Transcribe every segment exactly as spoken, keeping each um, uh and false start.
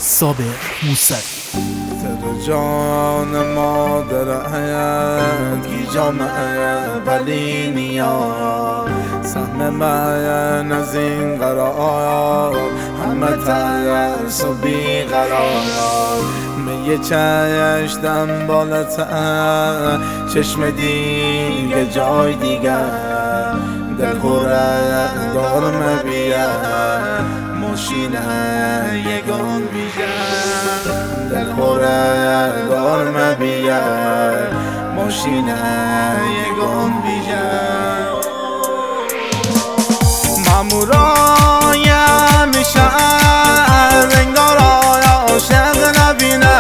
صابر موسوی. تر جان مادرت کی جامعه ولی نیا سهم من از این قرار همه ترس و بیقرار می چشتم بالاتر چشم دیگه جای دیگر دل خوره دارم بیار ماشینه یگان بیار دل خوره دارم بیار ماشینه یگان بیار مامورایم شهر انگار عاشق نبینه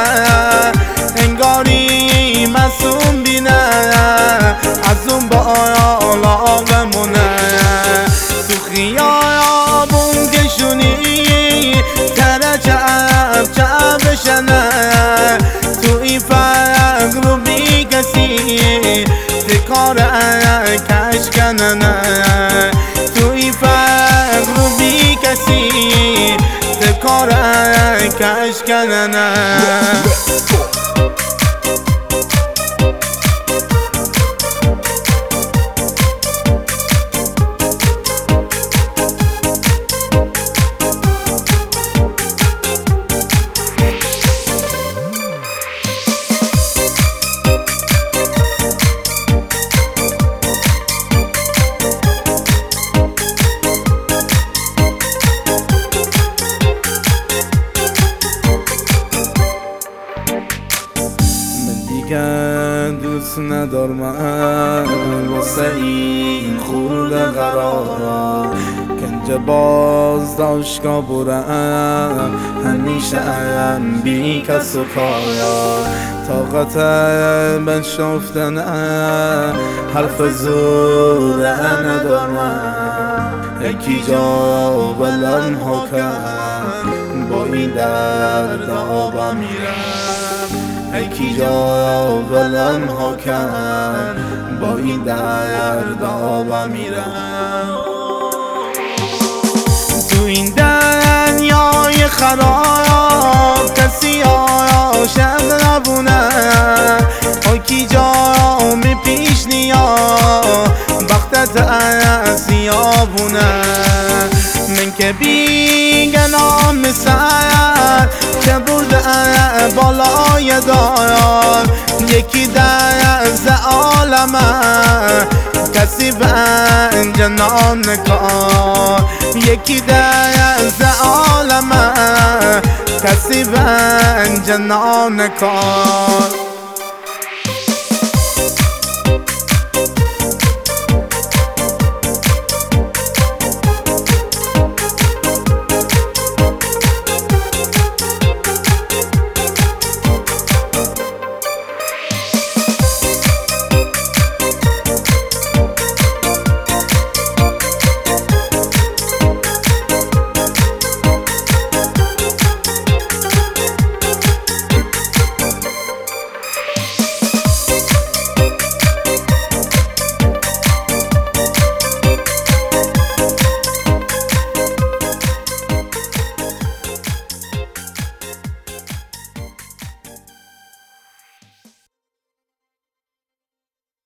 انگاری مسوم بینه از اون بالا بمونه تو خیابون کشونی تره چپ چپ بشنه تو این فقر رو بی کسی کار کش کننه تو این فقر رو بی کسی کار کش کننه دوست ندارم واسه این خورده قرار کنج باز داشکا برم همیشه ام بی کس و کار طاقت من شفتن حرف زوره ندارم یکی جا بلم حکم با این درد آبا میرم یکی جا بلم حکم با این درد آبا میرم تو این دنیای خراب کسی عاشق نبونه یکی جا می پیش نیا وقتت سیابونه من که بیگناه مثل که برده بالای دار یکی دست عالمه کسی به جنان کار یکی دست عالمه کسی به جنان کار